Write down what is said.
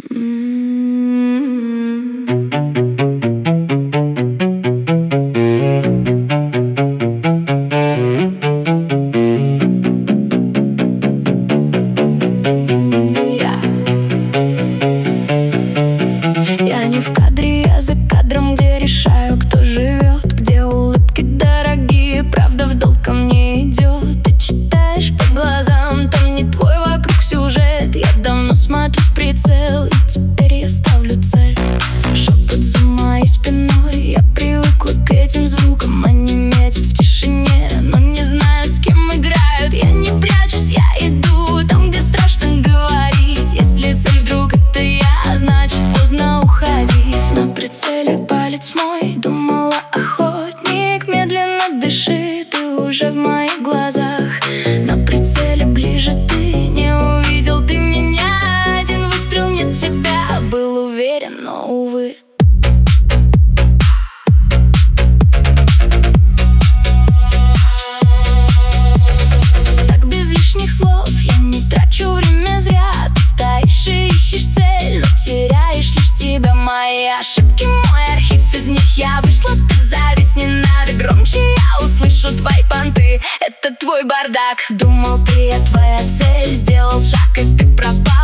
Я не в кадре, я за кадром, где решаю, кто живет, где улыбки дорогие, правда в долг ко мне идет. Ты читаешь по глазам, там не твой вокруг сюжет. Я давно смотрю в прицел, и теперь я ставлю цель. Шепот за моей спиной, я привыкла к этим звукам. Они метят в тишине, но не знают, с кем играют. Я не прячусь, я иду там, где страшно говорить. Если цель вдруг это я, значит поздно уходить. На прицеле палец мой, думала охотник. Медленно дыши, ты уже в моих глазах. На прицеле ближе ты, не увидел ты меня. Один выстрел, нет тебя, был уверен, но увы. Так без лишних слов я не трачу время зря. Ты стоишь и ищешь цель, но теряешь лишь себя. Мои ошибки, мой архив, из них я вышла. Ты зависни, надо громче, я услышу твои понты. Это твой бардак. Думал ты, я твоя цель, сделал шаг и ты пропал.